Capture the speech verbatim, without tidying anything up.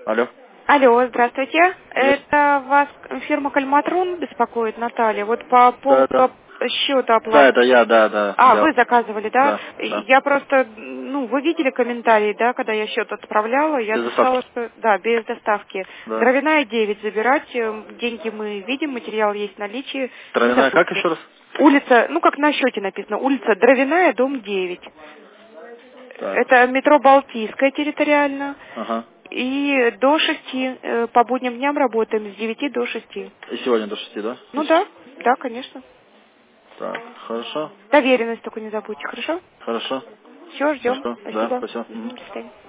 Алло. Алло, здравствуйте. Есть. Это вас фирма Кальматрон беспокоит, Наталья. Вот по Да, поводу да. счета Да, оплаты. это я, да, да. А, Я. вы заказывали, да? Да, да. Я просто, ну, вы видели комментарии, да, когда я счет отправляла, я Без написала, доставки. что, да, без доставки. Да. Дровяная девять забирать, э, деньги мы видим, материал есть в наличии, не Травяная как забудьте. еще раз? Улица, ну, как на счете написано, улица Дровяная, дом девять. Так. Это метро Балтийская территориально. Ага. И до шести, э, по будним дням работаем, с девяти до шести. И сегодня до шести, да? Ну да, да, конечно. Так, хорошо. Доверенность только не забудьте, хорошо? Хорошо. Все, ждем. Хорошо. Да, Спасибо. спасибо. Мгм, Мгм. до свидания.